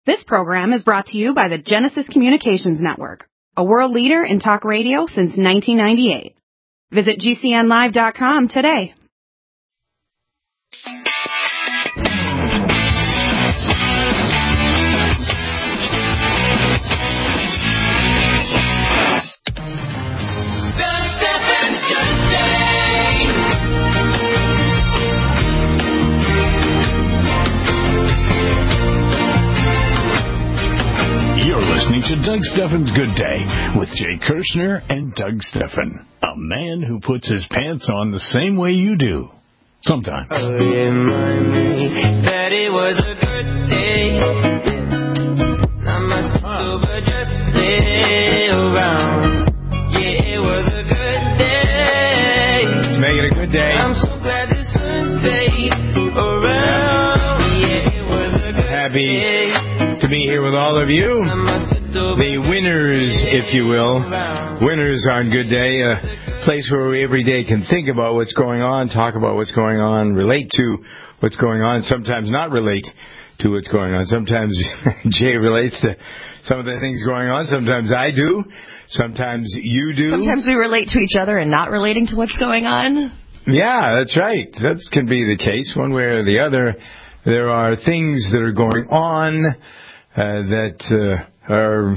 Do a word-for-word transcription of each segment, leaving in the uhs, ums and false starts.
This program is brought to you by the Genesis Communications Network, a world leader in talk radio since nineteen ninety-eight. Visit G C N live dot com today. Listening to Doug Stephan's Good Day with Jay Kirshner and Doug Stephan, a man who puts his pants on the same way you do. Sometimes. Oh, remind me that it was a good day. I must over just stay around. Yeah, it was a good day. Let's make it a good day. I'm so glad the sun stayed around. Yeah, it was a good Happy day. to be here with all of you. The winners, if you will. Winners on Good Day, a place where we every day can think about what's going on, talk about what's going on, relate to what's going on, sometimes not relate to what's going on. Sometimes Jay relates to some of the things going on. Sometimes I do. Sometimes you do. Sometimes we relate to each other and not relating to what's going on. Yeah, that's right. That can be the case one way or the other. There are things that are going on uh, that... Uh, Or,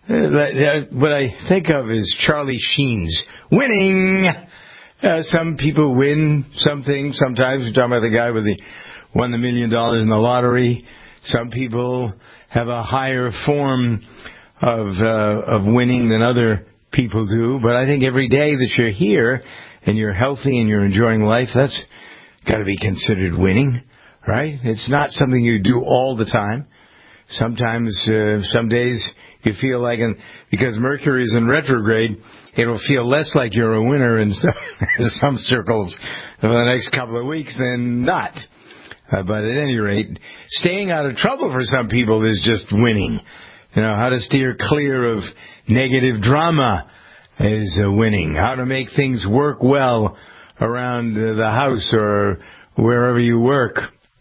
uh, what I think of is Charlie Sheen's winning. Uh, some people win some things. Sometimes we're talking about the guy with the won the million dollars in the lottery. Some people have a higher form of uh, of winning than other people do. But I think every day that you're here and you're healthy and you're enjoying life, that's got to be considered winning, right? It's not something you do all the time. Sometimes, uh, some days you feel like, and because Mercury is in retrograde, it'll feel less like you're a winner in some, some circles for the next couple of weeks than not. Uh, but at any rate, staying out of trouble for some people is just winning. You know, how to steer clear of negative drama is uh, winning. How to make things work well around uh, the house or wherever you work.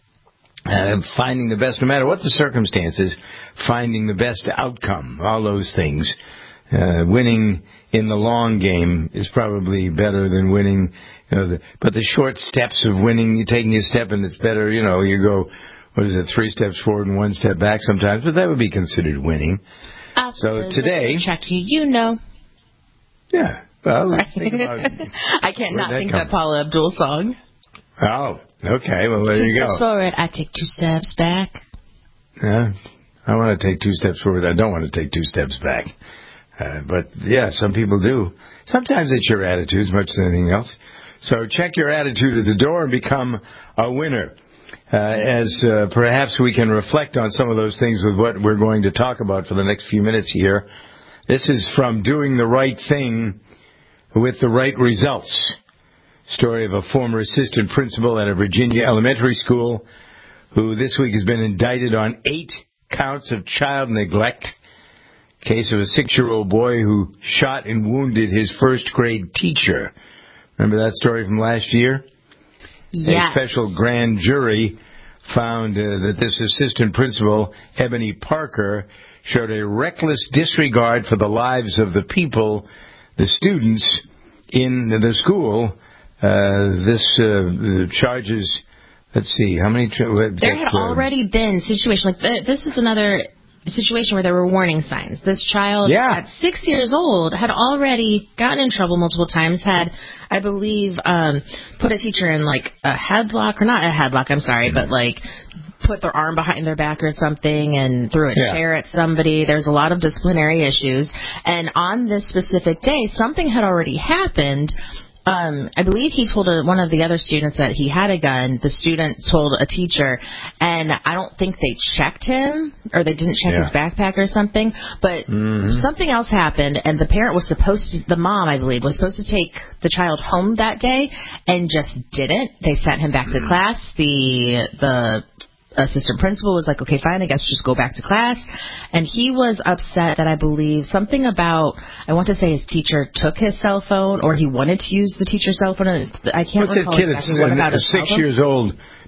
Uh, finding the best, no matter what the circumstances, finding the best outcome, all those things. Uh, winning in the long game is probably better than winning, you know, the, but the short steps of winning, you're taking a step and it's better, you know, you go, what is it, three steps forward and one step back sometimes, but that would be considered winning. Uh, so today... Check you, you know. Yeah. Well, think about, I can't not think of that Paula Abdul song. Oh, okay. Well, there two you go. Two steps forward, I take two steps back. Yeah, I want to take two steps forward. I don't want to take two steps back. Uh, but, yeah, some people do. Sometimes it's your attitude as much as anything else. So check your attitude at the door and become a winner. Uh, as uh, perhaps we can reflect on some of those things with what we're going to talk about for the next few minutes here. This is from Doing the Right Thing with the Right Results. Story of a former assistant principal at a Virginia elementary school who this week has been indicted on eight counts of child neglect. Case of a six-year-old boy who shot and wounded his first-grade teacher. Remember that story from last year? Yes. A special grand jury found uh, that this assistant principal, Ebony Parker, showed a reckless disregard for the lives of the people, the students in the school. Uh, this uh, charges, let's see, how many... Tra- there had uh, already been situations, like th- this is another situation where there were warning signs. This child yeah. at six years old had already gotten in trouble multiple times, had, I believe, um, put a teacher in like a headlock, or not a headlock, I'm sorry, but like put their arm behind their back or something and threw a yeah. chair at somebody. There's a lot of disciplinary issues. And on this specific day, something had already happened. Um, I believe he told a, one of the other students that he had a gun. The student told a teacher, and I don't think they checked him, or they didn't check yeah. his backpack or something, but mm-hmm. something else happened, and the parent was supposed to, the mom, I believe, was supposed to take the child home that day, and just didn't. They sent him back mm-hmm. to class. The, the assistant principal was like, okay, fine, I guess just go back to class. And he was upset that I believe something about, I want to say his teacher took his cell phone, or he wanted to use the teacher's cell phone. I can't What's recall that kid exactly that's what about uh, his six cell phone. years old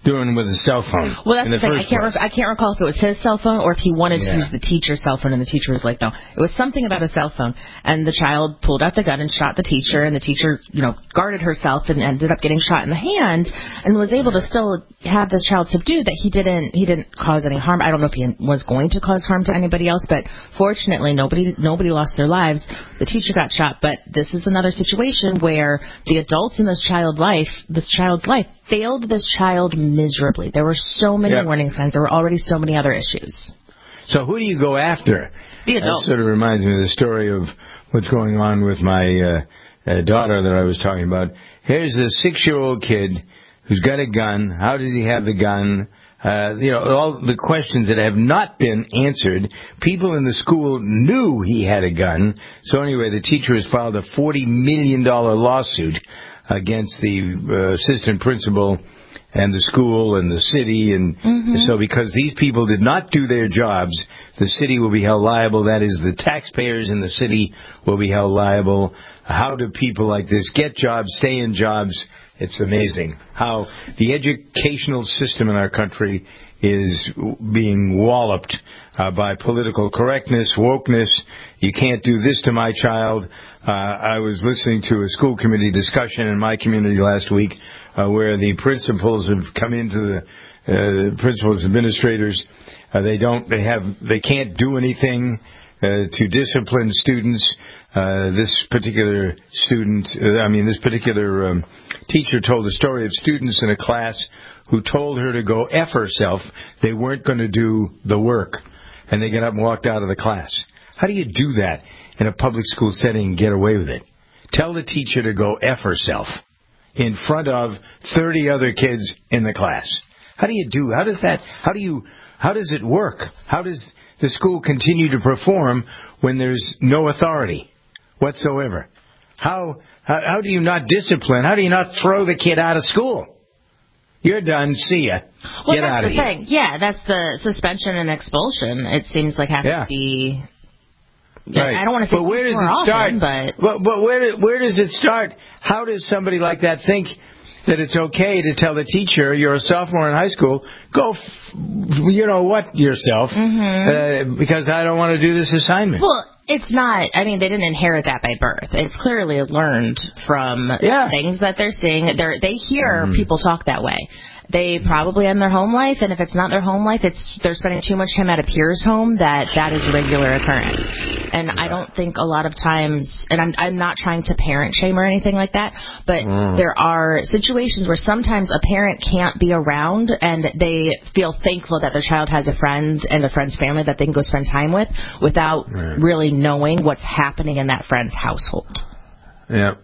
doing with a cell phone? Well, that's in the, the thing. first I can't. place? Rec- I can't recall if it was his cell phone or if he wanted Yeah. to use the teacher's cell phone, and the teacher was like, "No." It was something about a cell phone, and the child pulled out the gun and shot the teacher, and the teacher, you know, guarded herself and ended up getting shot in the hand, and was able to still have this child subdued. That he didn't. He didn't cause any harm. I don't know if he was going to cause harm to anybody else, but fortunately, nobody nobody lost their lives. The teacher got shot, but this is another situation where the adults in this child life, this child's life, failed this child miserably. There were so many Yep. warning signs. There were already so many other issues. So who do you go after? The adults. That sort of reminds me of the story of what's going on with my uh, uh, daughter that I was talking about. Here's a six-year-old kid who's got a gun. How does he have the gun? Uh, you know, all the questions that have not been answered. People in the school knew he had a gun. So anyway, the teacher has filed a forty million dollars lawsuit against the uh, assistant principal and the school and the city. And Mm-hmm. so because these people did not do their jobs, the city will be held liable. That is, the taxpayers in the city will be held liable. How do people like this get jobs, stay in jobs? It's amazing how the educational system in our country is being walloped uh, by political correctness, wokeness. You can't do this to my child. Uh, I was listening to a school committee discussion in my community last week uh, where the principals have come into the uh, principals, administrators. Uh, they don't. They have. They can't do anything uh, to discipline students. Uh, this particular student, uh, I mean, this particular um, teacher told a story of students in a class who told her to go F herself. They weren't going to do the work, and they got up and walked out of the class. How do you do that in a public school setting and get away with it? Tell the teacher to go F herself in front of thirty other kids in the class. How do you do? How does that? How do you? How does it work? How does the school continue to perform when there's no authority whatsoever? How, how how do you not discipline? How do you not throw the kid out of school? You're done. See ya. Well, Get that's out the of here. thing. Yeah, that's the suspension and expulsion. It seems like has Yeah. to be. Yeah, Right. I don't want to say But where does more it start? often, but but, but where where does it start? How does somebody like that think that it's okay to tell the teacher, you're a sophomore in high school, go, f- you know what, yourself, Mm-hmm. uh, because I don't want to do this assignment. well, it's not. I mean, they didn't inherit that by birth. It's clearly learned from Yeah. things that they're seeing. They they hear Mhm. people talk that way. They probably in their home life, and if it's not their home life, it's they're spending too much time at a peer's home. That that is a regular occurrence. And I don't think a lot of times, and I'm I'm not trying to parent shame or anything like that, but Mm. there are situations where sometimes a parent can't be around, and they feel thankful that their child has a friend and a friend's family that they can go spend time with, without Right. really knowing what's happening in that friend's household. Yeah.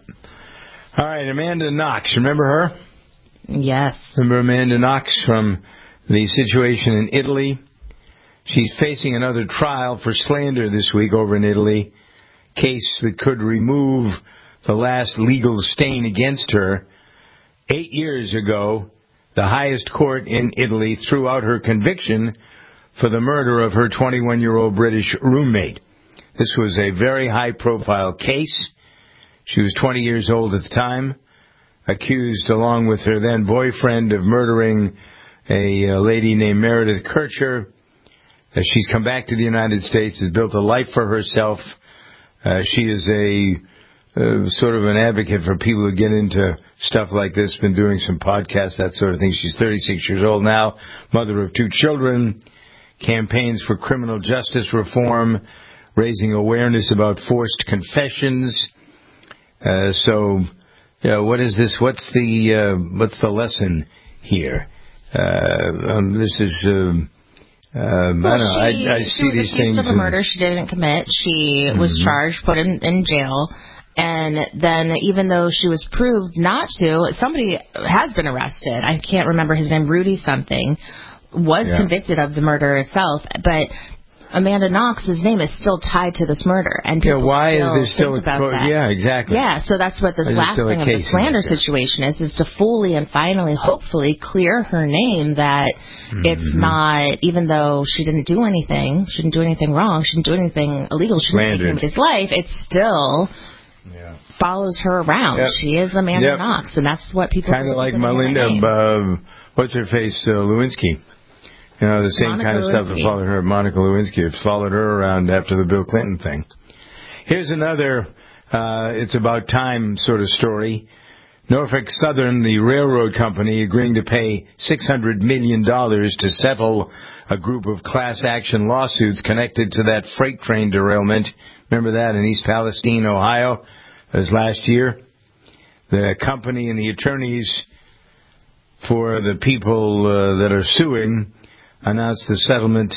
All right, Amanda Knox. Remember her? Yes. Remember Amanda Knox from the situation in Italy? She's facing another trial for slander this week over in Italy. Case that could remove the last legal stain against her. Eight years ago, the highest court in Italy threw out her conviction for the murder of her twenty-one-year-old British roommate. This was a very high-profile case. She was twenty years old at the time, accused along with her then boyfriend of murdering a, uh lady named Meredith Kircher. Uh, she's come back to the United States, has built a life for herself. Uh, she is a uh, sort of an advocate for people who get into stuff like this, been doing some podcasts, that sort of thing. She's thirty-six years old now, mother of two children, campaigns for criminal justice reform, raising awareness about forced confessions. Uh, so, you know, what is this? What's the uh, what's the lesson here? Uh, um, this is. Um, um, Well, I don't know. she, I, I she see was these accused things. of a and- murder she didn't commit. She was Mhm. charged, put in, in jail, and then even though she was proved not to, somebody has been arrested. I can't remember his name, Rudy something, was Yeah. convicted of the murder itself, but Amanda Knox's name is still tied to this murder, and Yeah, people why is still there still think a about pro- that. yeah, exactly. Yeah, so that's what this Why is there last still a thing of the case in slander there? situation is, is to fully and finally, hopefully, clear her name that it's Mhm. not, even though she didn't do anything, she didn't do anything wrong, she didn't do anything illegal, she didn't take Slandered. anybody's life, it still Yeah. follows her around. Yep. She is Amanda Yep. Knox, and that's what people Kind of like put in her Melinda, name. uh, what's her face, uh, Lewinsky. You know, the same Monica kind of Lewinsky. stuff that followed her, Monica Lewinsky. It followed her around after the Bill Clinton thing. Here's another, uh, it's about time sort of story. Norfolk Southern, the railroad company, agreeing to pay six hundred million dollars to settle a group of class action lawsuits connected to that freight train derailment. Remember that in East Palestine, Ohio? That was last year. The company and the attorneys for the people uh, that are suing announced the settlement.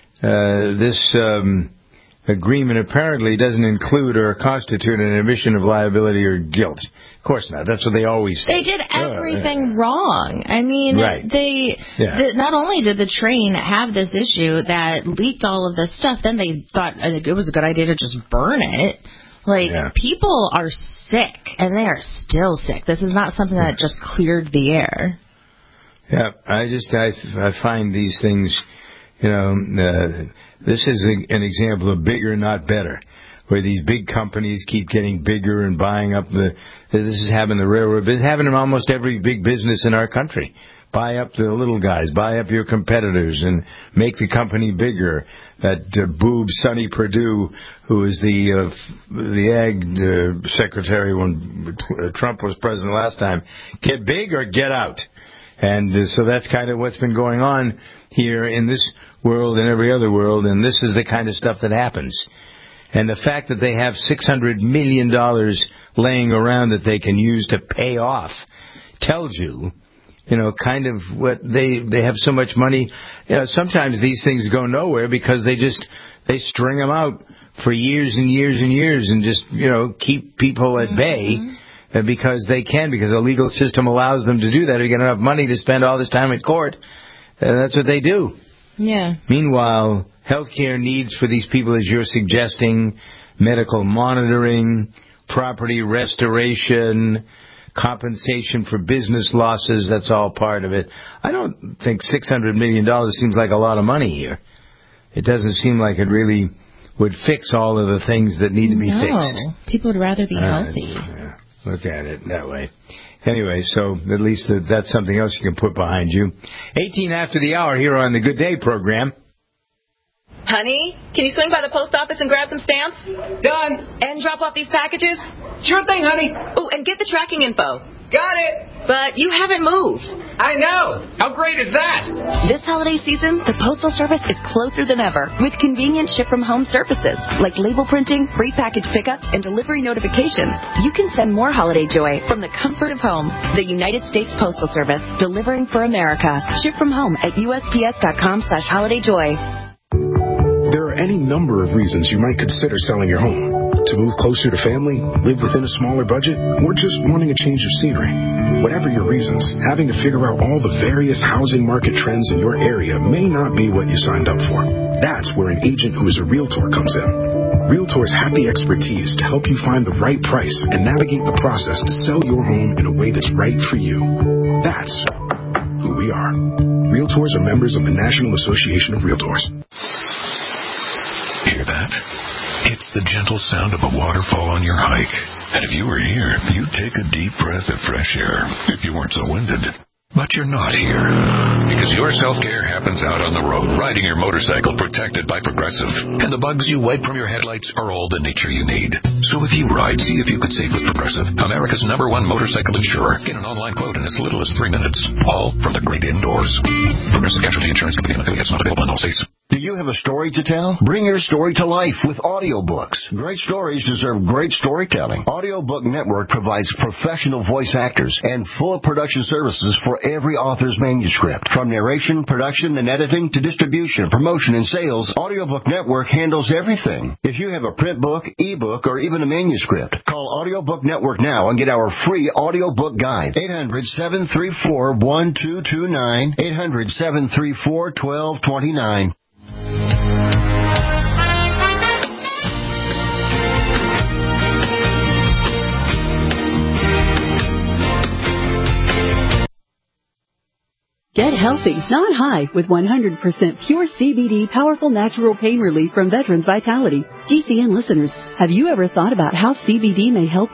Uh, this um, agreement apparently doesn't include or constitute an admission of liability or guilt. Of course not. That's what they always say. They did everything oh, yeah. wrong. I mean, right. they yeah. the, not only did the train have this issue that leaked all of this stuff, then they thought it was a good idea to just burn it. Like, yeah. people are sick, and they are still sick. This is not something that just cleared the air. Yeah, I just, I, I find these things, you know, uh, this is a, an example of bigger, not better, where these big companies keep getting bigger and buying up the, this is happening in the railroad, it's happening in almost every big business in our country. Buy up the little guys, buy up your competitors, and make the company bigger. That uh, boob Sonny Perdue, who was the uh, the ag uh, secretary when Trump was president last time, get big or get out. And uh, so that's kind of what's been going on here in this world and every other world, and this is the kind of stuff that happens. And the fact that they have six hundred million dollars laying around that they can use to pay off tells you, you know, kind of what they they have so much money. You know, sometimes these things go nowhere because they just they string them out for years and years and years and just, you know, keep people at bay mm-hmm. because they can, because the legal system allows them to do that. They get enough money to spend all this time in court, and that's what they do. Yeah. Meanwhile, healthcare needs for these people, as you're suggesting, medical monitoring, property restoration, compensation for business losses, that's all part of it. I don't think six hundred million dollars seems like a lot of money here. It doesn't seem like it really would fix all of the things that need to be no. fixed. People would rather be uh, healthy. Yeah, look at it that way. Anyway, so at least that's something else you can put behind you. eighteen after the hour here on the Good Day program. Honey, can you swing by the post office and grab some stamps? Done. And drop off these packages? Sure thing, honey. Oh, and get the tracking info. Got it. But you haven't moved. I know. How great is that? This holiday season, the Postal Service is closer than ever with convenient ship-from-home services like label printing, free package pickup, and delivery notifications. You can send more holiday joy from the comfort of home. The United States Postal Service, delivering for America. Ship from home at U S P S dot com slash holiday joy. There are any number of reasons you might consider selling your home. To move closer to family, live within a smaller budget, or just wanting a change of scenery. Whatever your reasons, having to figure out all the various housing market trends in your area may not be what you signed up for. That's where an agent who is a realtor comes in. Realtors have the expertise to help you find the right price and navigate the process to sell your home in a way that's right for you. That's who we are. Realtors are members of the National Association of Realtors. Hear that? It's the gentle sound of a waterfall on your hike. And if you were here, you'd take a deep breath of fresh air if you weren't so winded. But you're not here, because your self-care happens out on the road, riding your motorcycle protected by Progressive. And the bugs you wipe from your headlights are all the nature you need. So if you ride, see if you could save with Progressive, America's number one motorcycle insurer. Get an online quote in as little as three minutes, all from the great indoors. Progressive Casualty Insurance Company and affiliates, not available in all states. Do you have a story to tell? Bring your story to life with audiobooks. Great stories deserve great storytelling. Audiobook Network provides professional voice actors and full production services for every author's manuscript. From narration, production, and editing to distribution, promotion, and sales, Audiobook Network handles everything. If you have a print book, ebook, or even a manuscript, call Audiobook Network now and get our free audiobook guide. eight hundred, seven three four, one two two nine. eight hundred, seven three four, one two two nine. Get healthy, not high, with one hundred percent pure C B D powerful natural pain relief from Veterans Vitality. G C N listeners, have you ever thought about how C B D may help you?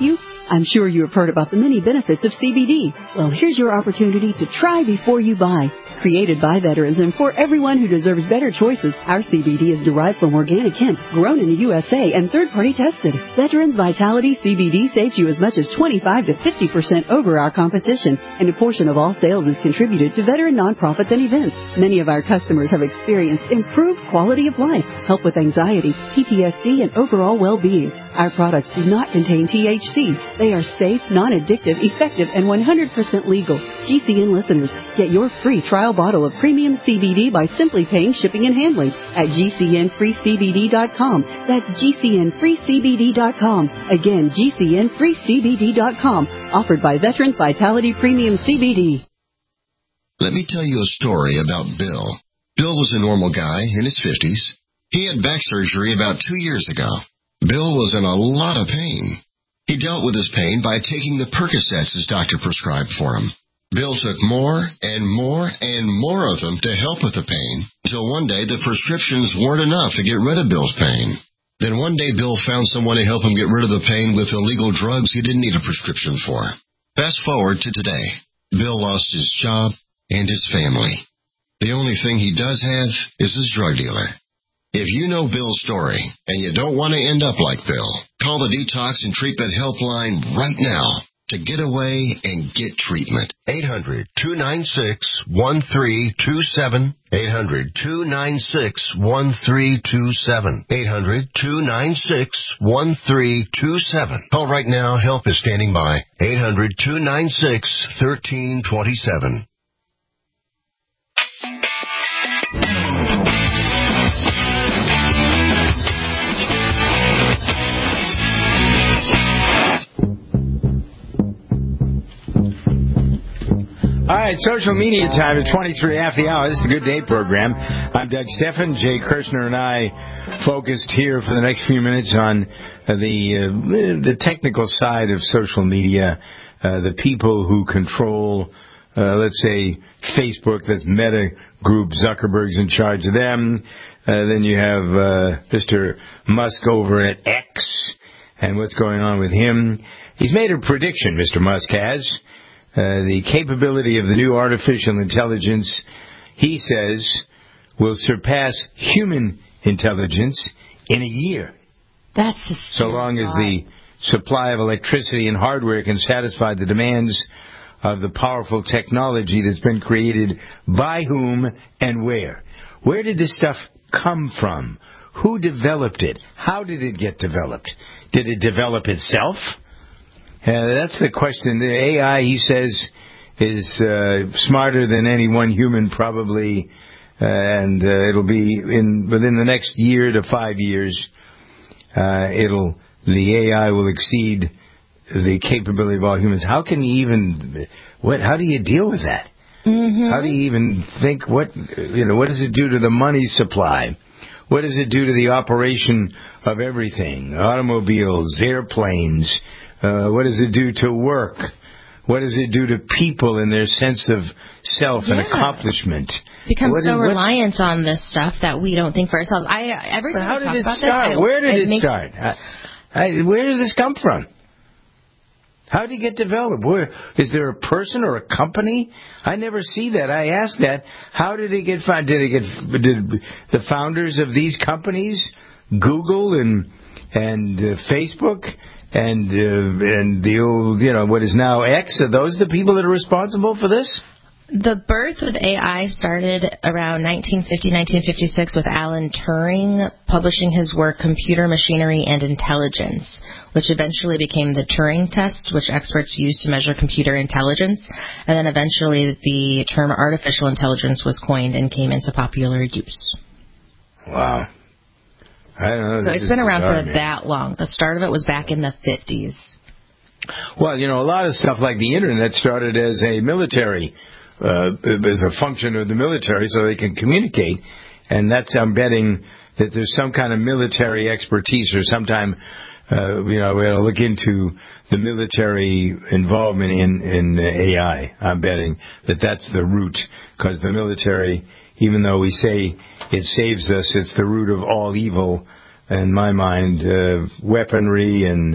I'm sure you have heard about the many benefits of C B D. Well, here's your opportunity to try before you buy. Created by veterans and for everyone who deserves better choices, our C B D is derived from organic hemp, grown in the U S A and third-party tested. Veterans Vitality C B D saves you as much as twenty-five to fifty percent over our competition, and a portion of all sales is contributed to veteran nonprofits and events. Many of our customers have experienced improved quality of life, help with anxiety, P T S D, and overall well-being. Our products do not contain T H C. They are safe, non-addictive, effective, and one hundred percent legal. G C N listeners, get your free trial bottle of premium C B D by simply paying shipping and handling at G C N free C B D dot com. That's G C N free C B D dot com. Again, G C N free C B D dot com. Offered by Veterans Vitality Premium C B D. Let me tell you a story about Bill. Bill was a normal guy in his fifties. He had back surgery about two years ago. Bill was in a lot of pain. He dealt with his pain by taking the Percocets his doctor prescribed for him. Bill took more and more and more of them to help with the pain, until one day the prescriptions weren't enough to get rid of Bill's pain. Then one day Bill found someone to help him get rid of the pain with illegal drugs he didn't need a prescription for. Fast forward to today. Bill lost his job and his family. The only thing he does have is his drug dealer. If you know Bill's story and you don't want to end up like Bill, call the Detox and Treatment Helpline right now to get away and get treatment. eight hundred, two nine six, one three two seven. eight hundred, two nine six, one three two seven. eight hundred, two nine six, one three two seven. Call right now. Help is standing by. eight hundred, two nine six, one three two seven. All right, social media time at twenty-three after the hour. This is the Good Day program. I'm Doug Steffen. Jay Kirshner and I focused here for the next few minutes on uh, the uh, the technical side of social media, uh, the people who control, uh, let's say, Facebook. That's Meta Group. Zuckerberg's in charge of them. Uh, then you have uh, Mister Musk over at X and what's going on with him. He's made a prediction, Mister Musk has. Uh, the capability of the new artificial intelligence, he says, will surpass human intelligence in a year. That's a so long as the supply of electricity and hardware can satisfy the demands of the powerful technology that's been created by whom and where. Where did this stuff come from? Who developed it? How did it get developed? Did it develop itself? Uh, that's the question. The A I, he says, is uh, smarter than any one human probably, uh, and uh, it'll be in within the next year to five years. Uh, it'll the A I will exceed the capability of all humans. How can you even what? How do you deal with that? Mm-hmm. How do you even think what you know? What does it do to the money supply? What does it do to the operation of everything? Automobiles, airplanes. Uh, what does it do to work? What does it do to people and their sense of self yeah. and accomplishment? Become what so did, reliant what, on this stuff that we don't think for ourselves. I every time how we talk did it about start? this, Where did I, it make, start? I, I, where did this come from? How did it get developed? Where, is there a person or a company? I never see that. I asked that. How did it get found? Did it get? Did the founders of these companies, Google and and uh, Facebook? And uh, and the old, you know, what is now X, are those the people that are responsible for this? The birth of A I started around nineteen fifty, nineteen fifty-six with Alan Turing publishing his work Computer Machinery and Intelligence, which eventually became the Turing test, which experts used to measure computer intelligence. And then eventually the term artificial intelligence was coined and came into popular use. Wow. I don't know. So it's been around for that long. The start of it was back in the fifties. Well, you know, a lot of stuff like the Internet started as a military, uh, as a function of the military so they can communicate. And that's, I'm betting, that there's some kind of military expertise or sometime, uh, you know, we ought to look into the military involvement in, in A I. I'm betting that that's the root, because the military, even though we say it saves us, it's the root of all evil, in my mind, uh, weaponry and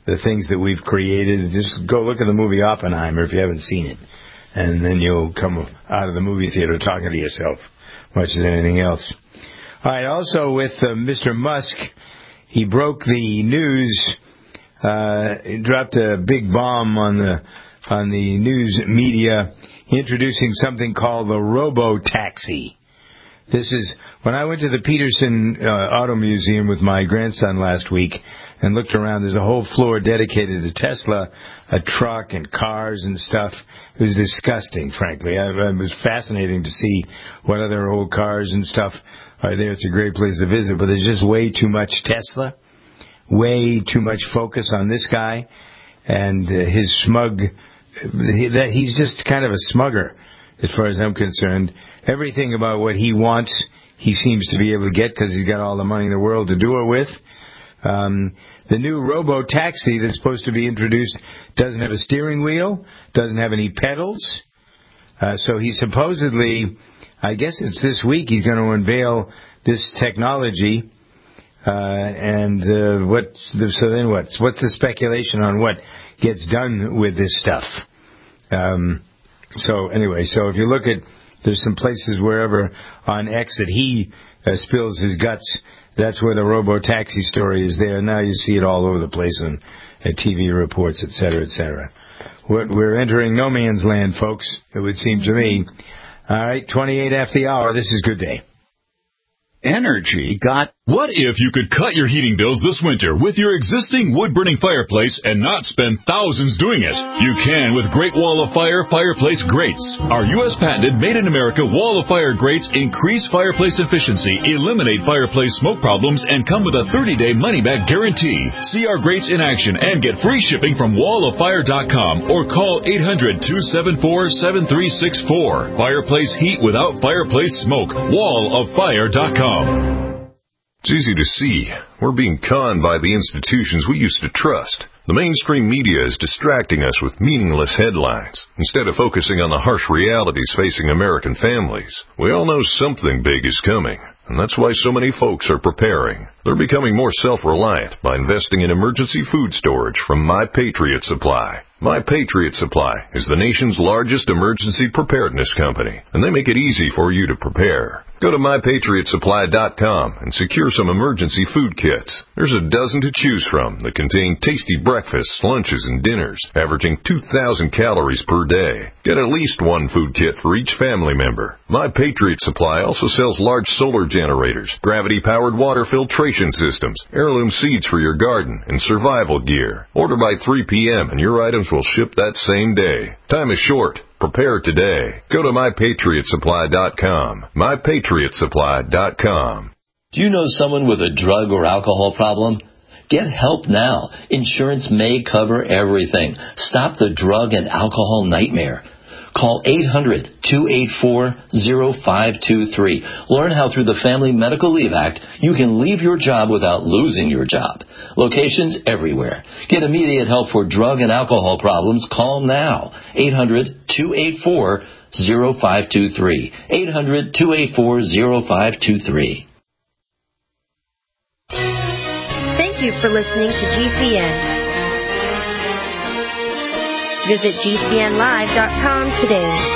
the things that we've created. Just go look at the movie Oppenheimer if you haven't seen it. And then you'll come out of the movie theater talking to yourself, much as anything else. All right, also with uh, Mister Musk, he broke the news, uh, he dropped a big bomb on the on the news media, introducing something called the robo-taxi. This is, when I went to the Peterson uh, Auto Museum with my grandson last week and looked around, there's a whole floor dedicated to Tesla, a truck and cars and stuff. It was disgusting, frankly. I, it was fascinating to see what other old cars and stuff are there. It's a great place to visit, but there's just way too much Tesla, way too much focus on this guy and uh, his smug, he, that he's just kind of a smugger as far as I'm concerned. Everything about what he wants, he seems to be able to get because he's got all the money in the world to do it with. Um, the new robo-taxi that's supposed to be introduced doesn't have a steering wheel, doesn't have any pedals. Uh, so he supposedly, I guess it's this week, he's going to unveil this technology. Uh, and uh, what? So then what? What's the speculation on what gets done with this stuff? Um, so anyway, so if you look at, there's some places wherever on X that he uh, spills his guts. That's where the robo-taxi story is there. Now you see it all over the place on uh, T V reports, et cetera, et cetera. We're, we're entering no man's land, folks, it would seem to me. All right, twenty-eight after the hour. This is Good Day. Energy got... What if you could cut your heating bills this winter with your existing wood-burning fireplace and not spend thousands doing it? You can with Great Wall of Fire fireplace grates. Our U S patented made-in-America Wall of Fire grates increase fireplace efficiency, eliminate fireplace smoke problems, and come with a thirty-day money-back guarantee. See our grates in action and get free shipping from wall of fire dot com or call eight hundred, two seven four, seven three six four. Fireplace heat without fireplace smoke. wall of fire dot com. It's easy to see. We're being conned by the institutions we used to trust. The mainstream media is distracting us with meaningless headlines instead of focusing on the harsh realities facing American families. We all know something big is coming, and that's why so many folks are preparing. They're becoming more self-reliant by investing in emergency food storage from My Patriot Supply. My Patriot Supply is the nation's largest emergency preparedness company, and they make it easy for you to prepare. Go to my patriot supply dot com and secure some emergency food kits. There's a dozen to choose from that contain tasty breakfasts, lunches, and dinners, averaging two thousand calories per day. Get at least one food kit for each family member. My Patriot Supply also sells large solar generators, gravity-powered water filtration systems, heirloom seeds for your garden, and survival gear. Order by three p.m. and your items will ship that same day. Time is short. Prepare today. Go to my patriot supply dot com. my patriot supply dot com. Do you know someone with a drug or alcohol problem? Get help now. Insurance may cover everything. Stop the drug and alcohol nightmare. Call eight hundred, two eight four, zero five two three. Learn how through the Family Medical Leave Act you can leave your job without losing your job. Locations everywhere. Get immediate help for drug and alcohol problems. Call now. eight hundred, two eight four, zero five two three. eight hundred, two eight four, zero five two three. Thank you for listening to G C N. Visit G C N live dot com today.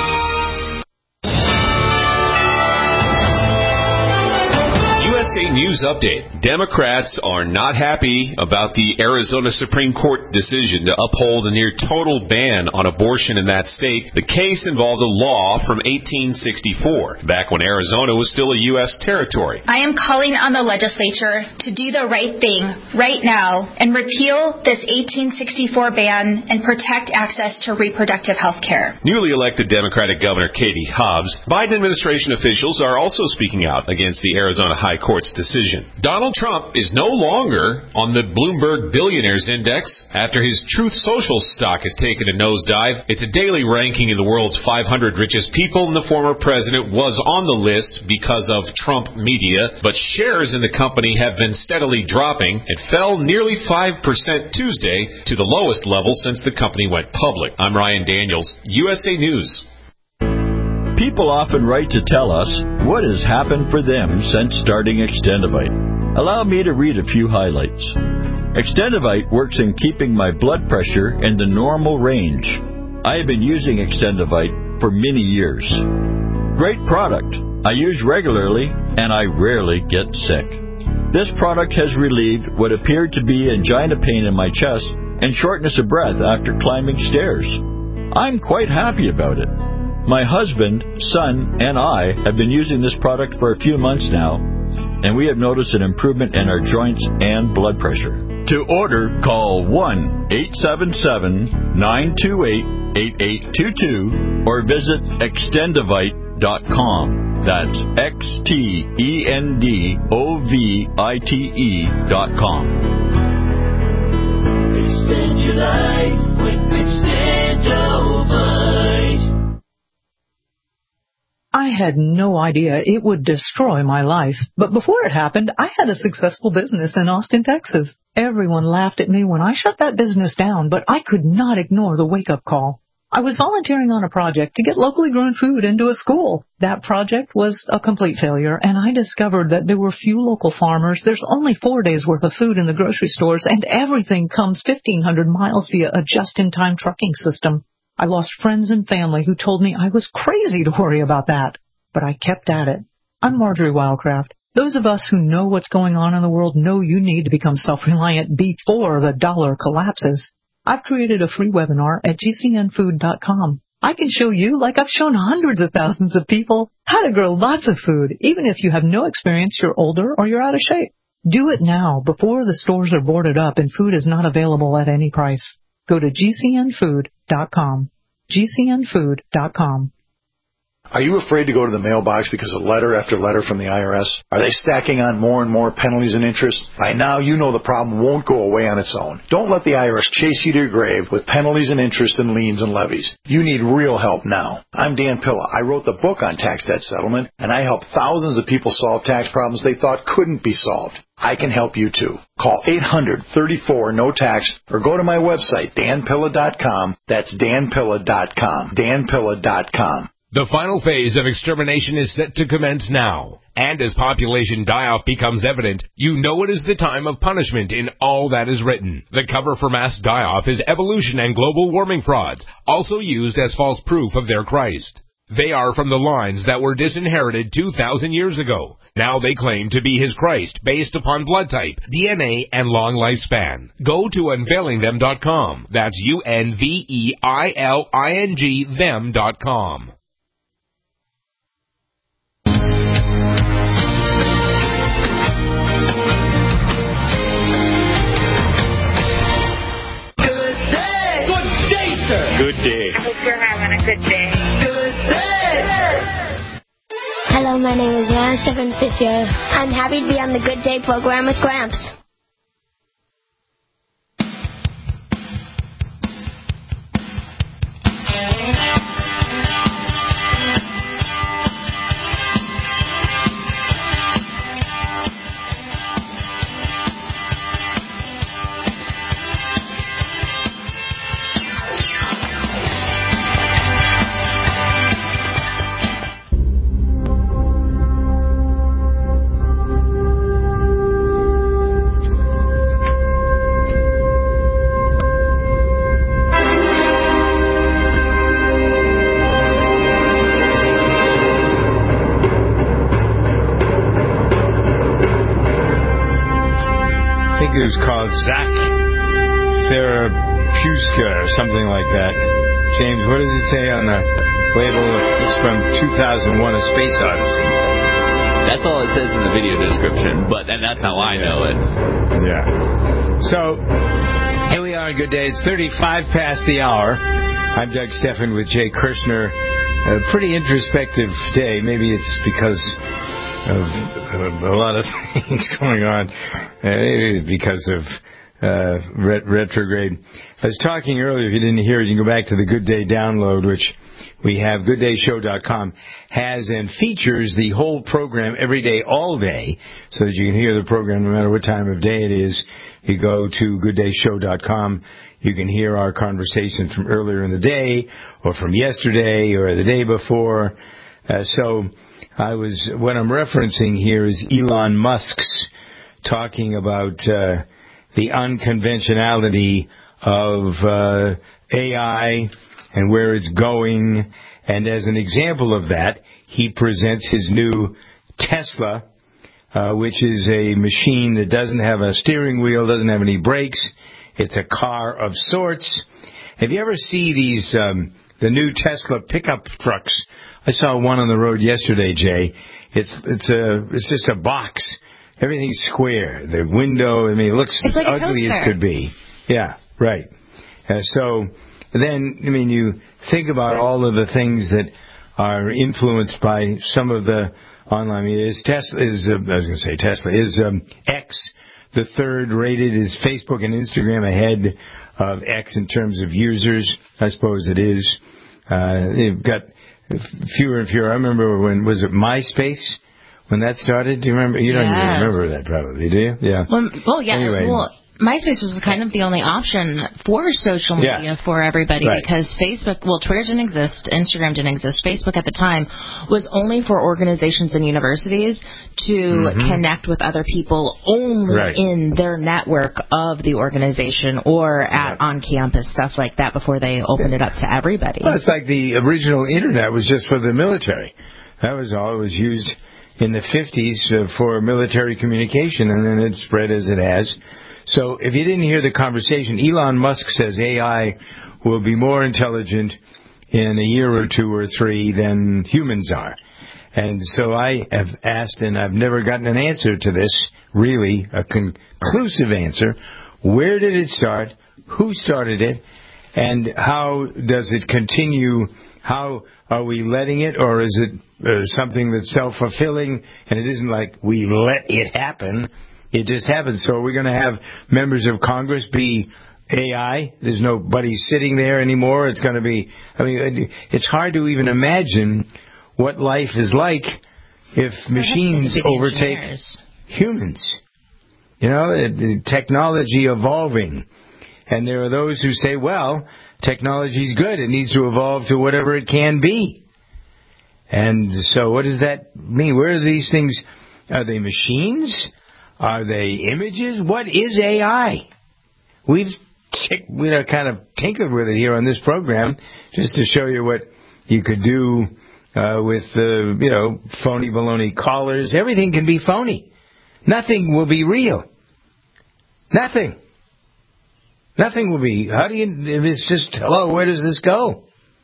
U S A News Update. Democrats are not happy about the Arizona Supreme Court decision to uphold a near total ban on abortion in that state. The case involved a law from eighteen sixty-four, back when Arizona was still a U S territory. I am calling on the legislature to do the right thing right now and repeal this eighteen sixty-four ban and protect access to reproductive health care. Newly elected Democratic Governor Katie Hobbs, Biden administration officials are also speaking out against the Arizona High Court's decision. Donald Trump is no longer on the Bloomberg Billionaires Index after his Truth Social stock has taken a nosedive. It's a daily ranking in the world's five hundred richest people, and the former president was on the list because of Trump media, but shares in the company have been steadily dropping and fell nearly five percent Tuesday to the lowest level since the company went public. I'm Ryan Daniels, U S A News. People often write to tell us what has happened for them since starting Extendivite. Allow me to read a few highlights. Extendivite works in keeping my blood pressure in the normal range. I have been using Extendivite for many years. Great product. I use regularly, and I rarely get sick. This product has relieved what appeared to be angina pain in my chest and shortness of breath after climbing stairs. I'm quite happy about it. My husband, son, and I have been using this product for a few months now, and we have noticed an improvement in our joints and blood pressure. To order, call one eight seven seven, nine two eight, eight eight two two or visit extendivite dot com. That's X T E N D O V I T E dot com. Extend your life with Extendivite. I had no idea it would destroy my life, but before it happened, I had a successful business in Austin, Texas. Everyone laughed at me when I shut that business down, but I could not ignore the wake-up call. I was volunteering on a project to get locally grown food into a school. That project was a complete failure, and I discovered that there were few local farmers. There's only four days' worth of food in the grocery stores, and everything comes fifteen hundred miles via a just-in-time trucking system. I lost friends and family who told me I was crazy to worry about that, but I kept at it. I'm Marjorie Wildcraft. Those of us who know what's going on in the world know you need to become self-reliant before the dollar collapses. I've created a free webinar at G C N food dot com. I can show you, like I've shown hundreds of thousands of people, how to grow lots of food, even if you have no experience, you're older, or you're out of shape. Do it now, before the stores are boarded up and food is not available at any price. Go to G C N food dot com. G C N food dot com. Are you afraid to go to the mailbox because of letter after letter from the I R S? Are they stacking on more and more penalties and interest? By now, you know the problem won't go away on its own. Don't let the I R S chase you to your grave with penalties and interest and liens and levies. You need real help now. I'm Dan Pilla. I wrote the book on tax debt settlement, and I help thousands of people solve tax problems they thought couldn't be solved. I can help you too. Call eight hundred, thirty-four, no tax or go to my website, dan pilla dot com. That's dan pilla dot com. dan pilla dot com. The final phase of extermination is set to commence now. And as population die-off becomes evident, you know it is the time of punishment in all that is written. The cover for mass die-off is evolution and global warming frauds, also used as false proof of their Christ. They are from the lines that were disinherited two thousand years ago. Now they claim to be his Christ based upon blood type, D N A, and long lifespan. Go to unveiling them dot com. That's U N V E I L I N G them dot com. Good day. I hope you're having a good day. Good day. Hello, my name is Anna Stephen Fisher. I'm happy to be on the Good Day program with Gramps. It was called Zach Therapuska or something like that. James, what does it say on the label? It's from two thousand one, A Space Odyssey. That's all it says in the video description, but and that's how I know it. Yeah. So, here we are on Good Day. It's thirty-five past the hour. I'm Doug Stephan with Jay Kirshner. A pretty introspective day. Maybe it's because of a lot of things going on. Uh, because of uh, ret- retrograde. I was talking earlier, if you didn't hear it, you can go back to the Good Day download, which we have, good day show dot com, has and features the whole program every day, all day, so that you can hear the program no matter what time of day it is. You go to good day show dot com. You can hear our conversation from earlier in the day, or from yesterday, or the day before. Uh, so I was, what I'm referencing here is Elon Musk's talking about uh, the unconventionality of uh, A I and where it's going. And as an example of that, he presents his new Tesla, uh, which is a machine that doesn't have a steering wheel, doesn't have any brakes. It's a car of sorts. Have you ever seen these, um, the new Tesla pickup trucks? I saw one on the road yesterday, Jay. It's it's a it's just a box. Everything's square. The window, I mean, it looks it's as like ugly as could be. Yeah, right. Uh, so then, I mean, you think about all of the things that are influenced by some of the online media. Is Tesla? Is uh, I was going to say Tesla is um, X the third rated? Is Facebook and Instagram ahead of X in terms of users? I suppose it is. Uh, they've got fewer and fewer. I remember when, was it MySpace when that started? Do you remember? You don't yes. even remember that probably, do you? Yeah. Well, well yeah. Anyway. Well, MySpace was kind of the only option for social media yeah. for everybody right. because Facebook, well, Twitter didn't exist, Instagram didn't exist. Facebook at the time was only for organizations and universities to mm-hmm. connect with other people only right. in their network of the organization or at right. on-campus, stuff like that, before they opened it up to everybody. Well, it's like the original Internet was just for the military. That was all. It was used in the fifties uh, for military communication, and then it spread as it has. So if you didn't hear the conversation, Elon Musk says A I will be more intelligent in a year or two or three than humans are. And so I have asked, and I've never gotten an answer to this, really, a conclusive answer. Where did it start? Who started it? And how does it continue? How are we letting it, or is it uh, something that's self-fulfilling, and it isn't like we let it happen? It just happens. So we're going to have members of Congress be A I. There's nobody sitting there anymore. It's going to be, I mean, it's hard to even imagine what life is like if machines overtake engineers. humans. You know, the technology evolving. And there are those who say, well, technology's good. It needs to evolve to whatever it can be. And so what does that mean? Where are these things? Are they machines? Are they images? What is A I? We've tick, you know, kind of tinkered with it here on this program just to show you what you could do uh, with, uh, you know, phony baloney callers. Everything can be phony. Nothing will be real. Nothing. Nothing will be. How do you, it's just, hello, where does this go?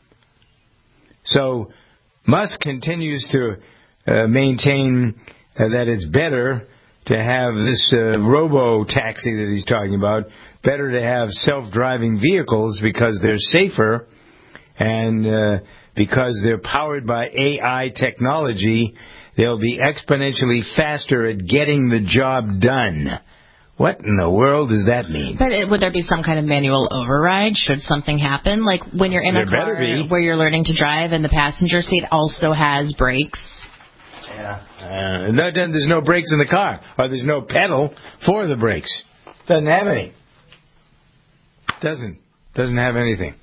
So Musk continues to uh, maintain uh, that it's better to have this uh, robo-taxi that he's talking about, better to have self-driving vehicles because they're safer and uh, because they're powered by A I technology, they'll be exponentially faster at getting the job done. What in the world does that mean? But it, would there be some kind of manual override should something happen? Like when you're in there a car where you're learning to drive and the passenger seat also has brakes? Yeah. Uh, no, there's no brakes in the car, or there's no pedal for the brakes. Doesn't have any. Doesn't. Doesn't have anything.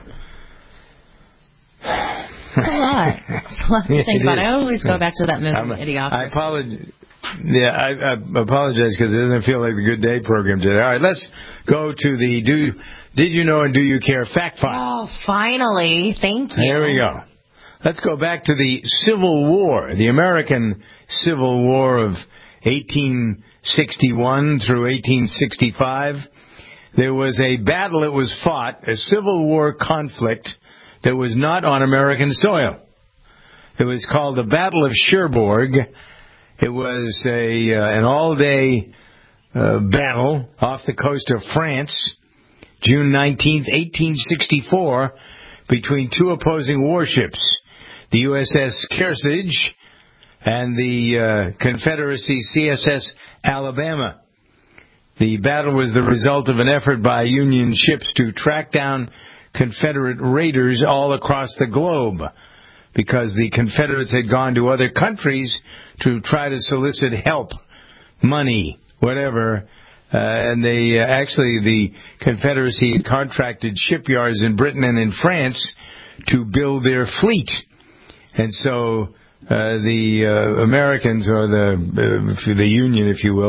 It's a lot. It's a lot to think about. I always go back to that movie, I'm, Idiocracy. I apologize. Yeah, I, I apologize because it doesn't feel like the Good Day program today. All right, let's go to the do. Did you know and do you care fact file? Oh, finally! Thank you. There we go. Let's go back to the Civil War, the American Civil War of eighteen sixty-one through eighteen sixty-five. There was a battle that was fought, a Civil War conflict that was not on American soil. It was called the Battle of Cherbourg. It was a uh, an all-day uh, battle off the coast of France, June nineteenth, eighteen sixty-four, between two opposing warships, the U S S Kearsarge and the uh, Confederacy C S S Alabama. The battle was the result of an effort by Union ships to track down Confederate raiders all across the globe, because the Confederates had gone to other countries to try to solicit help, money, whatever. Uh, and they uh, actually, the Confederacy had contracted shipyards in Britain and in France to build their fleet. And so uh, the uh, Americans, or the uh, the Union, if you will,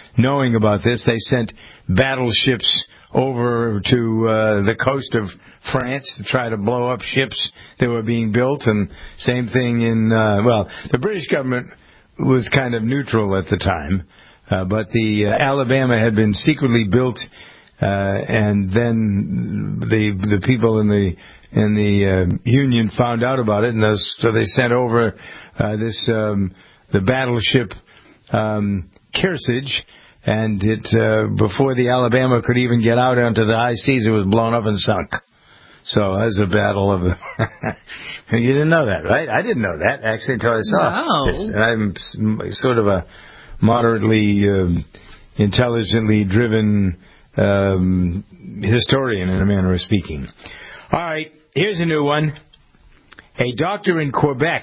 knowing about this, they sent battleships over to uh, the coast of France to try to blow up ships that were being built. And same thing in, uh, well, the British government was kind of neutral at the time, uh, but the uh, Alabama had been secretly built, uh, and then the the people in the in the uh, Union found out about it, and those, so they sent over uh, this um, the battleship um, Kearsarge, and it uh, before the Alabama could even get out onto the high seas, it was blown up and sunk. So that was a battle of the... You didn't know that, right? I didn't know that, actually, until I saw no. this. And I'm sort of a moderately, um, intelligently driven um, historian, in a manner of speaking. All right, here's a new one. A doctor in Quebec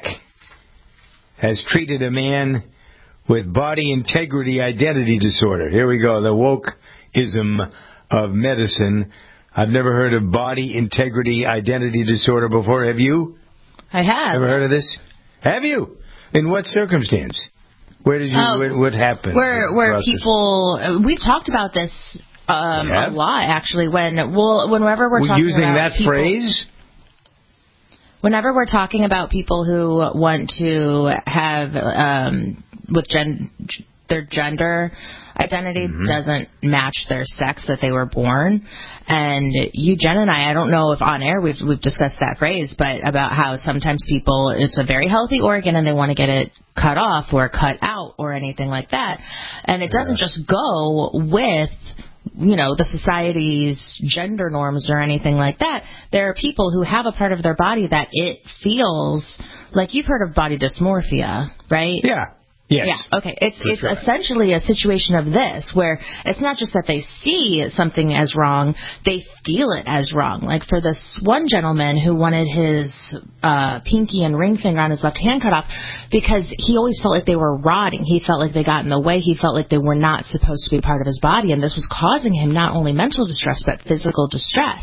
has treated a man with body integrity identity disorder. Here we go, the wokeism of medicine. I've never heard of body integrity identity disorder before. Have you? I have. Ever heard of this? Have you? In what circumstance? Where did you? Uh, what, what happened? Where where people? We've talked about this um, a lot, actually. When well, whenever we're talking using about that people, phrase. Whenever we're talking about people who want to have um, with gen, their gender identity mm-hmm. doesn't match their sex that they were born. And you, Jen, and I, I don't know if on air we've we've discussed that phrase, but about how sometimes people, it's a very healthy organ and they want to get it cut off or cut out or anything like that. And it doesn't yeah. just go with, you know, the society's gender norms or anything like that. There are people who have a part of their body that it feels like, you've heard of body dysmorphia, right? Yeah. Yes. Yeah, okay. It's it's sure. essentially a situation of this, where it's not just that they see something as wrong, they feel it as wrong. Like for this one gentleman who wanted his uh, pinky and ring finger on his left hand cut off because he always felt like they were rotting. He felt like they got in the way. He felt like they were not supposed to be part of his body, and this was causing him not only mental distress but physical distress.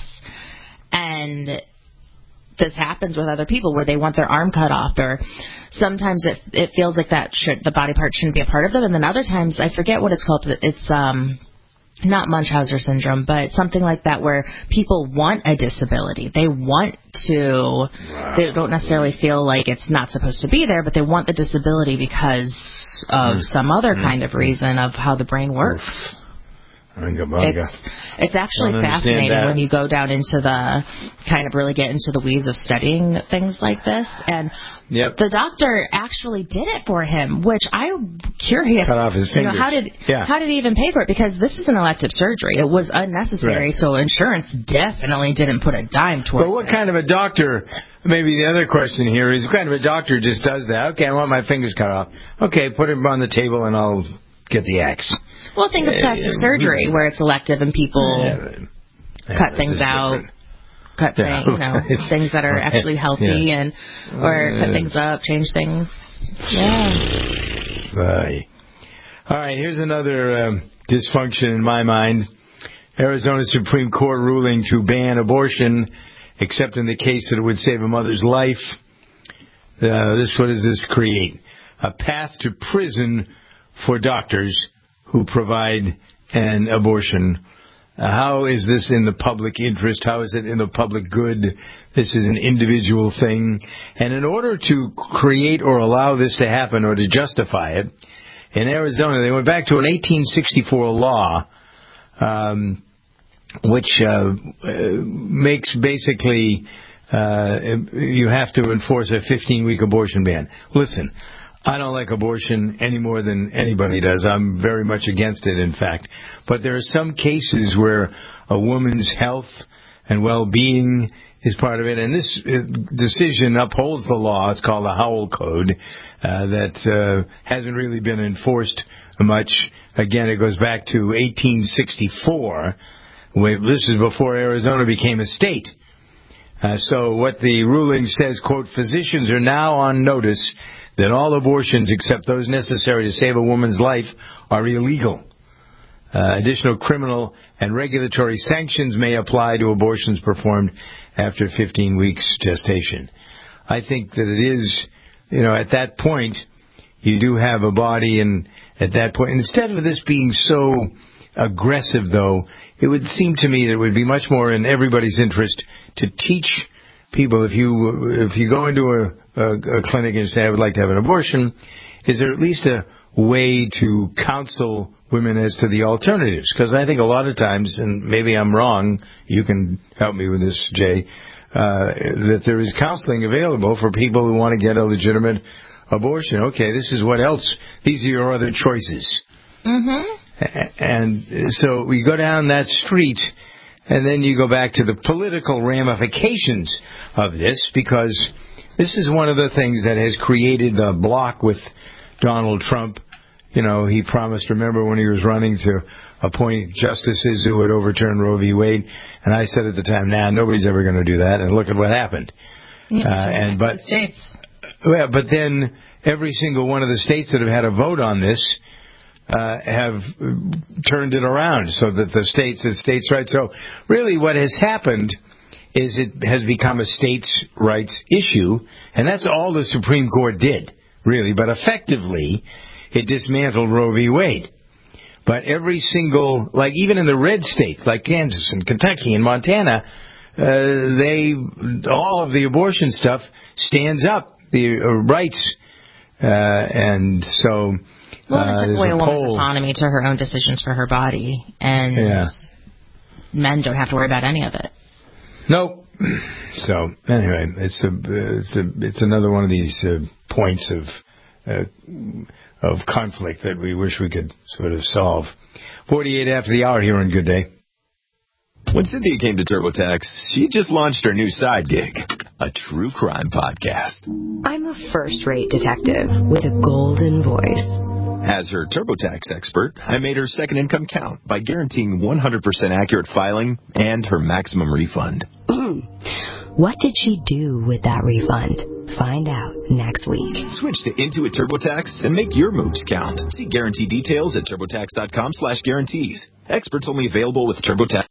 And this happens with other people where they want their arm cut off, or sometimes it it feels like that should, the body part shouldn't be a part of them, and then other times, I forget what it's called, it's um not Munchausen syndrome, but something like that, where people want a disability. They want to, wow. they don't necessarily feel like it's not supposed to be there, but they want the disability because of mm. some other mm. kind of reason of how the brain works. It's, it's actually fascinating when you go down into the, kind of really get into the weeds of studying things like this. And yep. the doctor actually did it for him, which I'm curious. Cut off his you fingers. know, how did yeah. how did he even pay for it? Because this is an elective surgery. It was unnecessary, right. so insurance definitely didn't put a dime towards it. But what it. kind of a doctor, maybe the other question here is, what kind of a doctor just does that? Okay, I want my fingers cut off. Okay, put them on the table and I'll get the axe. Well, think of plastic uh, surgery, where it's elective and people yeah, cut things out, different. cut yeah. things, you know, things that are actually healthy, yeah. and or cut things up, change things. Yeah. Right. All right, here's another um, dysfunction in my mind. Arizona Supreme Court ruling to ban abortion, except in the case that it would save a mother's life. Uh, this, what does this create? A path to prison for doctors who provide an abortion. Uh, how is this in the public interest? How is it in the public good? This is an individual thing. And in order to create or allow this to happen or to justify it, in Arizona, they went back to an eighteen sixty-four law, um, which uh, makes basically uh, you have to enforce a fifteen-week abortion ban. Listen, I don't like abortion any more than anybody does. I'm very much against it, in fact. But there are some cases where a woman's health and well-being is part of it. And this decision upholds the law. It's called the Howell Code, uh, that uh, hasn't really been enforced much. Again, it goes back to eighteen sixty-four. This is before Arizona became a state. Uh, so what the ruling says, quote, physicians are now on notice that all abortions except those necessary to save a woman's life are illegal. Uh, additional criminal and regulatory sanctions may apply to abortions performed after fifteen weeks gestation. I think that it is, you know, at that point, you do have a body, and at that point, instead of this being so aggressive, though, it would seem to me that it would be much more in everybody's interest to teach people. If you if you go into a, a, a clinic and say, I would like to have an abortion, is there at least a way to counsel women as to the alternatives? Because I think a lot of times, and maybe I'm wrong, you can help me with this, Jay, uh, that there is counseling available for people who want to get a legitimate abortion. Okay, this is what else. These are your other choices. Mm-hmm. And so we go down that street, and then you go back to the political ramifications of this, because this is one of the things that has created the block with Donald Trump. You know, he promised, remember when he was running, to appoint justices who would overturn Roe v. Wade, and I said at the time, nah, nobody's ever going to do that, and look at what happened. Yeah, uh, and but States. Well, but then every single one of the states that have had a vote on this uh, have turned it around, so that the states, the states' rights. So really what has happened is it has become a states' rights issue, and that's all the Supreme Court did, really. But effectively, it dismantled Roe v. Wade. But every single, like even in the red states, like Kansas and Kentucky and Montana, uh, they, all of the abortion stuff stands up, the uh, rights, uh, and so... Well, it uh, took away a a woman's poll. autonomy to her own decisions for her body, and Yeah. men don't have to worry about any of it. Nope. So anyway, it's a it's a it's another one of these uh, points of uh, of conflict that we wish we could sort of solve. Forty-eight after the hour here on Good Day. When Cynthia came to TurboTax, she just launched her new side gig, a true crime podcast. I'm a first-rate detective with a golden voice. As her TurboTax expert, I made her second income count by guaranteeing one hundred percent accurate filing and her maximum refund. What did she do with that refund? Find out next week. Switch to Intuit TurboTax and make your moves count. See guarantee details at TurboTax.com slash guarantees. Experts only available with TurboTax.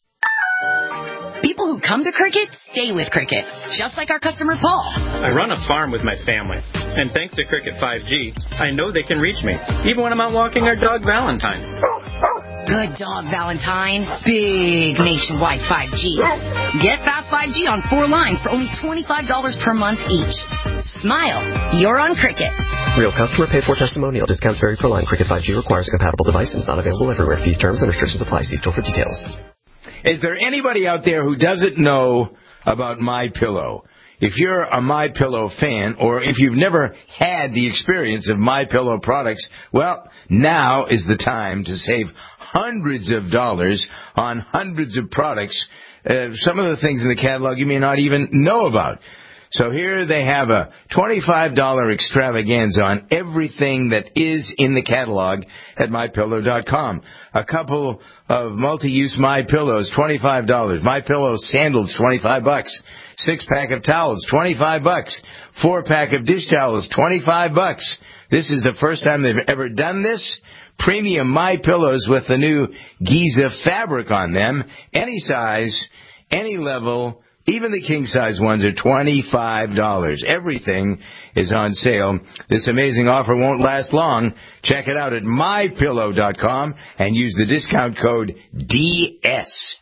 People who come to Cricket stay with Cricket, just like our customer Paul. I run a farm with my family, and thanks to Cricket five G, I know they can reach me, even when I'm out walking our dog Valentine. Good dog, Valentine. Big nationwide five G. Get fast five G on four lines for only twenty-five dollars per month each. Smile. You're on Cricket. Real customer paid for testimonial. Discounts vary per line. Cricket five G requires a compatible device and is not available everywhere. Fees, terms, and restrictions apply. See store for details. Is there anybody out there who doesn't know about MyPillow? If you're a MyPillow fan, or if you've never had the experience of MyPillow products, well, now is the time to save hundreds of dollars on hundreds of products. Uh, some of the things in the catalog you may not even know about. So here they have a twenty-five dollars extravaganza on everything that is in the catalog at my pillow dot com. A couple of multi-use MyPillows, twenty-five dollars. MyPillow sandals, twenty-five bucks. Six-pack of towels, twenty-five bucks. Four-pack of dish towels, twenty-five bucks. This is the first time they've ever done this. Premium MyPillows with the new Giza fabric on them. Any size, any level. Even the king-size ones are twenty-five dollars. Everything is on sale. This amazing offer won't last long. Check it out at my pillow dot com and use the discount code D S.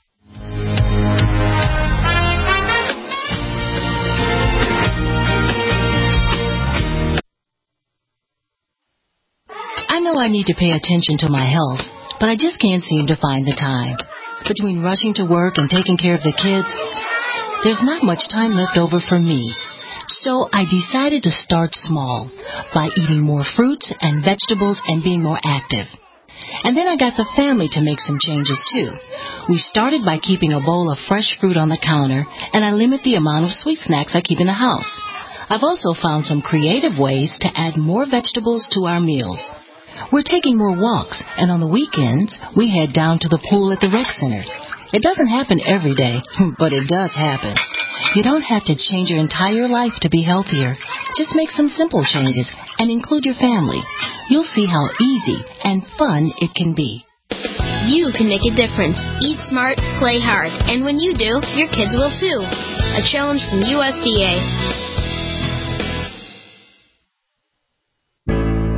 I know I need to pay attention to my health, but I just can't seem to find the time. Between rushing to work and taking care of the kids, there's not much time left over for me. So I decided to start small by eating more fruits and vegetables and being more active. And then I got the family to make some changes too. We started by keeping a bowl of fresh fruit on the counter, and I limit the amount of sweet snacks I keep in the house. I've also found some creative ways to add more vegetables to our meals. We're taking more walks, and on the weekends, we head down to the pool at the rec center. It doesn't happen every day, but it does happen. You don't have to change your entire life to be healthier. Just make some simple changes and include your family. You'll see how easy and fun it can be. You can make a difference. Eat smart, play hard, and when you do, your kids will too. A challenge from U S D A.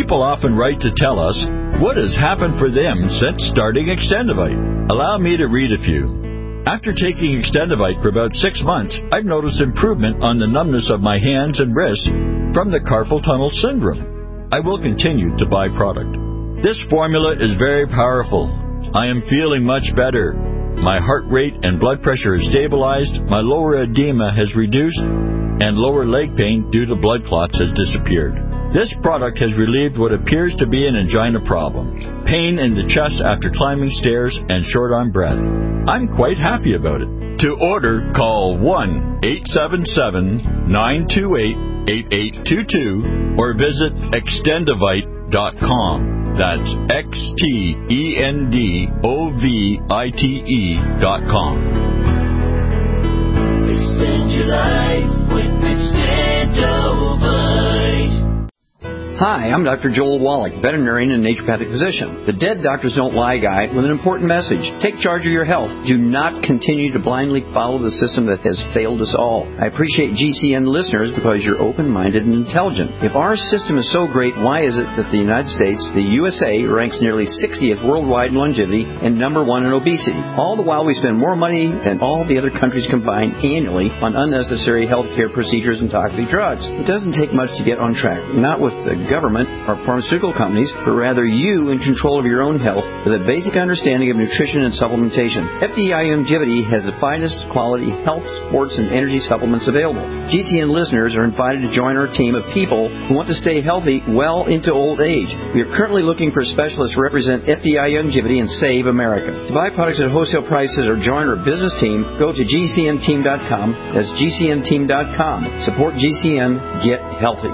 People often write to tell us what has happened for them since starting Extendivite. Allow me to read a few. After taking Extendivite for about six months, I've noticed improvement on the numbness of my hands and wrists from the carpal tunnel syndrome. I will continue to buy product. This formula is very powerful. I am feeling much better. My heart rate and blood pressure has stabilized, my lower edema has reduced, and lower leg pain due to blood clots has disappeared. This product has relieved what appears to be an angina problem, pain in the chest after climbing stairs, and short on breath. I'm quite happy about it. To order, call one eight seven seven, nine two eight, eight eight two two or visit extendivite dot com. That's X T E N D O V I T E dot com. Extend your life with Extendivite. Hi, I'm Doctor Joel Wallach, veterinarian and naturopathic physician. The Dead Doctors Don't Lie guy with an important message. Take charge of your health. Do not continue to blindly follow the system that has failed us all. I appreciate G C N listeners because you're open-minded and intelligent. If our system is so great, why is it that the United States, the U S A, ranks nearly sixtieth worldwide in longevity and number one in obesity? All the while we spend more money than all the other countries combined annually on unnecessary health care procedures and toxic drugs. It doesn't take much to get on track. Not with the government or pharmaceutical companies, but rather you in control of your own health with a basic understanding of nutrition and supplementation. F D I Longevity has the finest quality health, sports, and energy supplements available. G C N listeners are invited to join our team of people who want to stay healthy well into old age. We are currently looking for specialists to represent F D I Longevity and Save America. To buy products at wholesale prices or join our business team, go to G C N team dot com. That's G C N team dot com. Support G C N. Get healthy.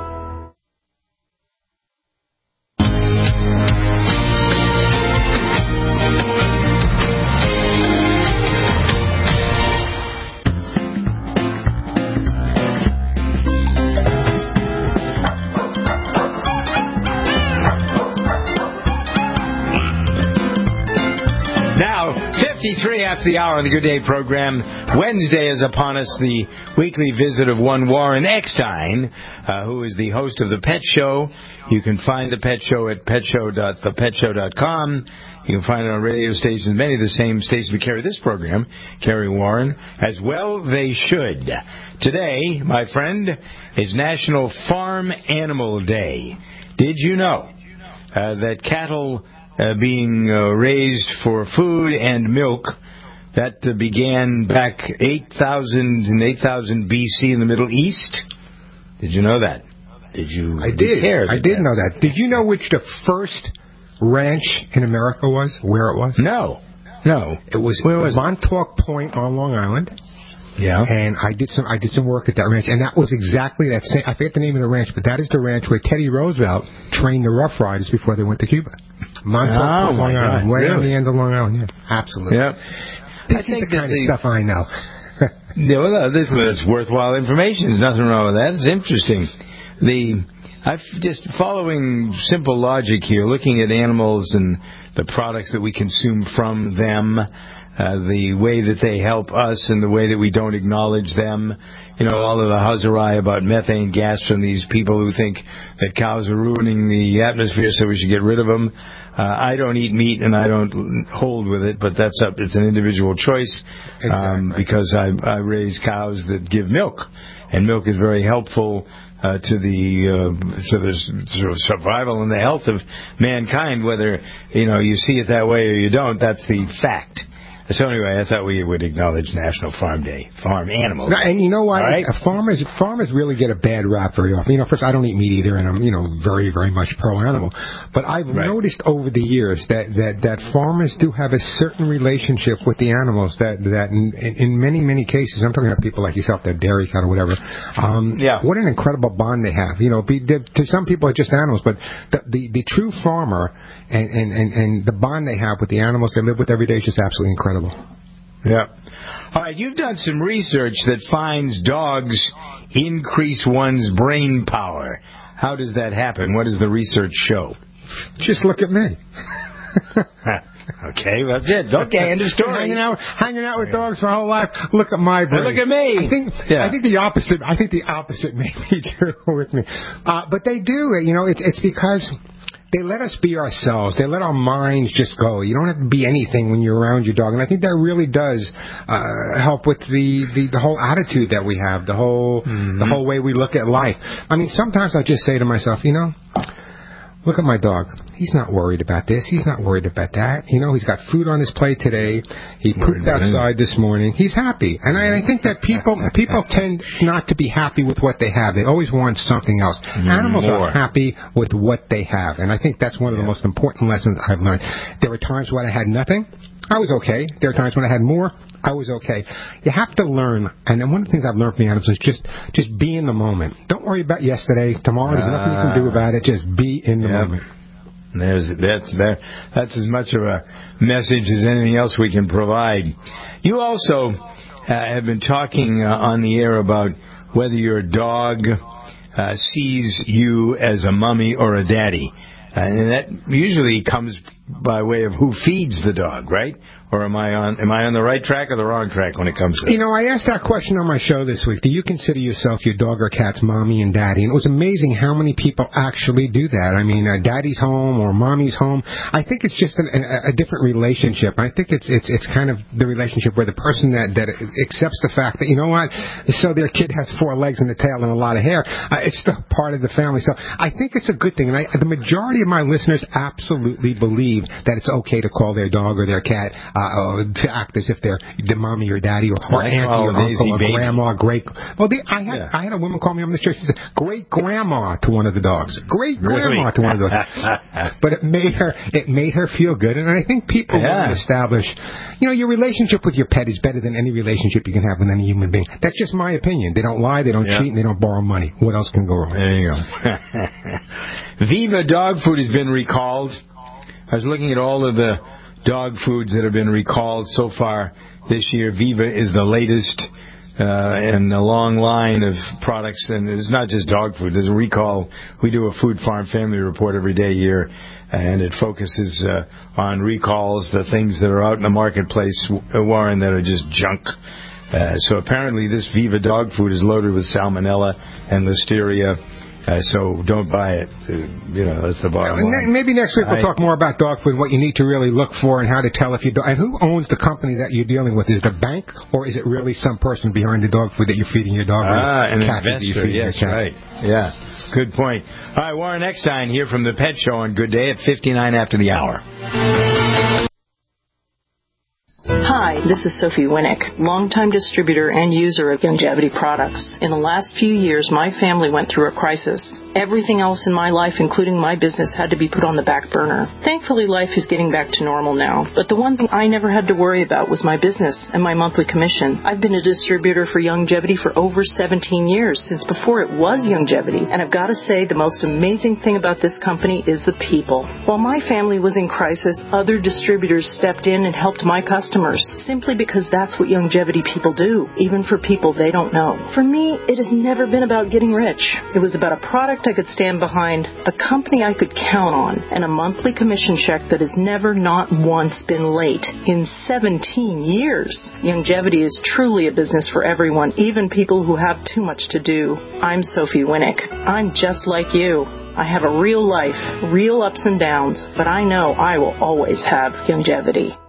fifty-three after the hour on the Good Day program. Wednesday is upon us, the weekly visit of one Warren Eckstein, uh, who is the host of The Pet Show. You can find The Pet Show at pet show dot the pet show dot com. You can find it on radio stations, many of the same stations that carry this program, carry Warren, as well they should. Today, my friend, is National Farm Animal Day. Did you know uh, that cattle Uh, being uh, raised for food and milk, that uh, began back eight thousand and eight thousand B C in the Middle East? Did you know that? Did you? I did. I did know that. Did you know which the first ranch in America was? Where it was? No. No. It was, Where was Montauk Point on Long Island. Yeah. And I did some I did some work at that ranch, and that was exactly that same. I forget the name of the ranch, but that is the ranch where Teddy Roosevelt trained the Rough Riders before they went to Cuba. Montauk oh, Point, Long Island, God, way really? on the end of Long Island. Yeah, absolutely. Yep. This I is think the kind the, of stuff I know. yeah, well, this is worthwhile information. There's nothing wrong with that. It's interesting. The I've just following simple logic here, looking at animals and the products that we consume from them. Uh, the way that they help us and the way that we don't acknowledge them. You know, all of the huzzarai about methane gas from these people who think that cows are ruining the atmosphere, so we should get rid of them. Uh, I don't eat meat and I don't hold with it, but that's up. It's an individual choice um, exactly. because I, I raise cows that give milk, and milk is very helpful Uh, to the uh, to the sort of survival and the health of mankind. Whether you know you see it that way or you don't, that's the fact. So anyway, I thought we would acknowledge National Farm Day, farm animals. No, and you know what? Right? Farmers farmers really get a bad rap very often. You know, first, I don't eat meat either, and I'm, you know, very, very much pro-animal. But I've right. noticed over the years that, that, that farmers do have a certain relationship with the animals that, that in, in many, many cases, I'm talking about people like yourself, that dairy cow or whatever, um, yeah. what an incredible bond they have. You know, be, to some people it's just animals, but the, the, the true farmer And, and, and, and the bond they have with the animals they live with every day is just absolutely incredible. Yeah. All right, you've done some research that finds dogs increase one's brain power. How does that happen? What does the research show? Just look at me. Okay, that's it. Okay, end of story. Hanging out, hanging out with dogs for my whole life. Look at my brain. Look at me. I think, yeah. I think the opposite. I think the opposite may be true with me. Uh, but they do. You know, it's it's because they let us be ourselves. They let our minds just go. You don't have to be anything when you're around your dog. And I think that really does uh, help with the, the, the whole attitude that we have, the whole mm-hmm. the whole way we look at life. I mean, sometimes I just say to myself, you know, look at my dog. He's not worried about this. He's not worried about that. You know, he's got food on his plate today. He pooped outside this morning. He's happy. And I, and I think that people people tend not to be happy with what they have. They always want something else. Mm, Animals more. are happy with what they have. And I think that's one of yeah. the most important lessons I've learned. There were times when I had nothing. I was okay. There were times when I had more. I was okay. You have to learn, and then one of the things I've learned from the animals is just just be in the moment. Don't worry about yesterday. Tomorrow, there's nothing you can do about it. Just be in the yep. moment. There's that's that. That's as much of a message as anything else we can provide. You also uh, have been talking uh, on the air about whether your dog uh, sees you as a mommy or a daddy. Uh, and that usually comes by way of who feeds the dog, right? Or am I on am I on the right track or the wrong track when it comes to that? You know, I asked that question on my show this week. Do you consider yourself your dog or cat's mommy and daddy? And it was amazing how many people actually do that. I mean, uh, daddy's home or mommy's home. I think it's just an, a, a different relationship. I think it's it's it's kind of the relationship where the person that, that accepts the fact that, you know what, so their kid has four legs and a tail and a lot of hair. Uh, it's still part of the family. So I think it's a good thing. And I, the majority of my listeners absolutely believe that it's okay to call their dog or their cat Uh, to act as if they're the mommy or daddy or, or auntie or uncle or baby. grandma, great. Well, they, I had yeah. I had a woman call me on the show. She said great grandma to one of the dogs, great grandma really? to one of the dogs. But it made her it made her feel good, and I think people yeah. want to establish, you know, your relationship with your pet is better than any relationship you can have with any human being. That's just my opinion. They don't lie, they don't yeah. cheat, and they don't borrow money. What else can go wrong? There you go. Viva dog food has been recalled. I was looking at all of the dog foods that have been recalled so far this year. Viva is the latest uh, in a long line of products, and it's not just dog food. There's a recall. We do a Food Farm Family Report every day here, and it focuses uh, on recalls, the things that are out in the marketplace, Warren, that are just junk. Uh, so apparently this Viva dog food is loaded with salmonella and listeria. Uh, so don't buy it. Uh, you know, that's the bottom line. Maybe next week we'll I, talk more about dog food, what you need to really look for, and how to tell if you do. And who owns the company that you're dealing with? Is it a bank, or is it really some person behind the dog food that you're feeding your dog? Ah, an cat investor. Yes, right. Yeah, good point. All right, Warren Eckstein here from the Pet Show on Good Day at fifty-nine after the hour. Hi, this is Sophie Winnick, longtime distributor and user of Youngevity products. In the last few years, my family went through a crisis. Everything else in my life, including my business, had to be put on the back burner. Thankfully, life is getting back to normal now, but the one thing I never had to worry about was my business and my monthly commission. I've been a distributor for Youngevity for over seventeen years, since before it was Youngevity, and I've got to say the most amazing thing about this company is the people. While my family was in crisis, other distributors stepped in and helped my customers, simply because that's what Youngevity people do, even for people they don't know. For me, it has never been about getting rich. It was about a product I could stand behind, a company I could count on, and a monthly commission check that has never not once been late in seventeen years. Youngevity is truly a business for everyone, even people who have too much to do. I'm Sophie Winnick. I'm just like you. I have a real life, real ups and downs, but I know I will always have Youngevity.